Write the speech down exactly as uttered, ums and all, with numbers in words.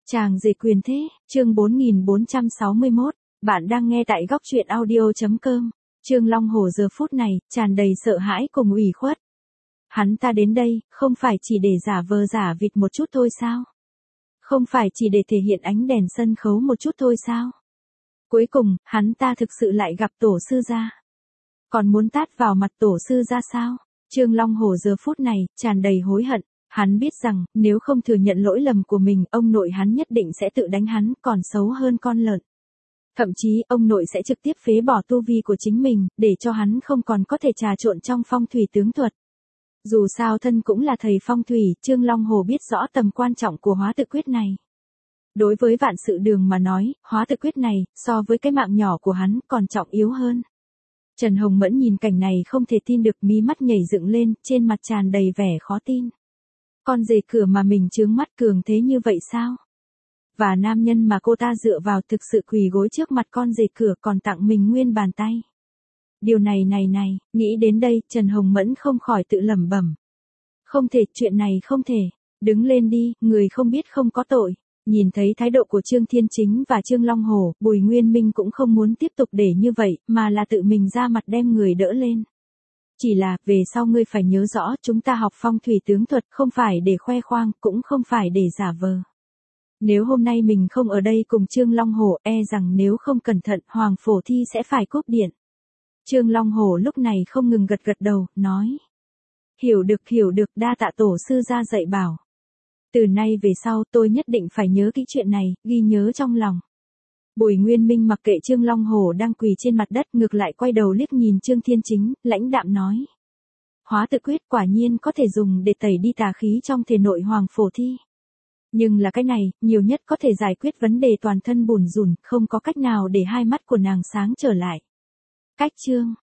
Chàng rể quyền thế, chương bốn nghìn bốn trăm sáu mươi mốt, bạn đang nghe tại góc truyện audio.com. Trương Long Hổ giờ phút này, tràn đầy sợ hãi cùng ủy khuất. Hắn ta đến đây, không phải chỉ để giả vờ giả vịt một chút thôi sao? Không phải chỉ để thể hiện ánh đèn sân khấu một chút thôi sao? Cuối cùng, hắn ta thực sự lại gặp tổ sư gia. Còn muốn tát vào mặt tổ sư gia sao? Trương Long Hổ giờ phút này, tràn đầy hối hận. Hắn biết rằng, nếu không thừa nhận lỗi lầm của mình, ông nội hắn nhất định sẽ tự đánh hắn, còn xấu hơn con lợn. Thậm chí, ông nội sẽ trực tiếp phế bỏ tu vi của chính mình, để cho hắn không còn có thể trà trộn trong phong thủy tướng thuật. Dù sao thân cũng là thầy phong thủy, Trương Long Hổ biết rõ tầm quan trọng của hóa tự quyết này. Đối với vạn sự đường mà nói, hóa tự quyết này, so với cái mạng nhỏ của hắn, còn trọng yếu hơn. Trần Hồng Mẫn nhìn cảnh này không thể tin được, mí mắt nhảy dựng lên, trên mặt tràn đầy vẻ khó tin. Con rể cửa mà mình chướng mắt cường thế như vậy sao? Và nam nhân mà cô ta dựa vào thực sự quỳ gối trước mặt con rể cửa còn tặng mình nguyên bàn tay. Điều này này này, nghĩ đến đây, Trần Hồng Mẫn không khỏi tự lẩm bẩm. Không thể, chuyện này không thể. Đứng lên đi, người không biết không có tội. Nhìn thấy thái độ của Trương Thiên Chính và Trương Long Hổ, Bùi Nguyên Minh cũng không muốn tiếp tục để như vậy, mà là tự mình ra mặt đem người đỡ lên. Chỉ là, về sau ngươi phải nhớ rõ, chúng ta học phong thủy tướng thuật không phải để khoe khoang, cũng không phải để giả vờ. Nếu hôm nay mình không ở đây cùng Trương Long Hổ, e rằng nếu không cẩn thận, Hoàng Phổ Thi sẽ phải cúp điện. Trương Long Hổ lúc này không ngừng gật gật đầu, nói. Hiểu được hiểu được, đa tạ tổ sư ra dạy bảo. Từ nay về sau tôi nhất định phải nhớ kỹ chuyện này, ghi nhớ trong lòng. Bùi Nguyên Minh mặc kệ Trương Long Hổ đang quỳ trên mặt đất, ngược lại quay đầu liếc nhìn Trương Thiên Chính, lãnh đạm nói. Hóa tự quyết quả nhiên có thể dùng để tẩy đi tà khí trong thể nội Hoàng Phổ Thi. Nhưng là cái này, nhiều nhất có thể giải quyết vấn đề toàn thân bùn rùn, không có cách nào để hai mắt của nàng sáng trở lại. Cách chương,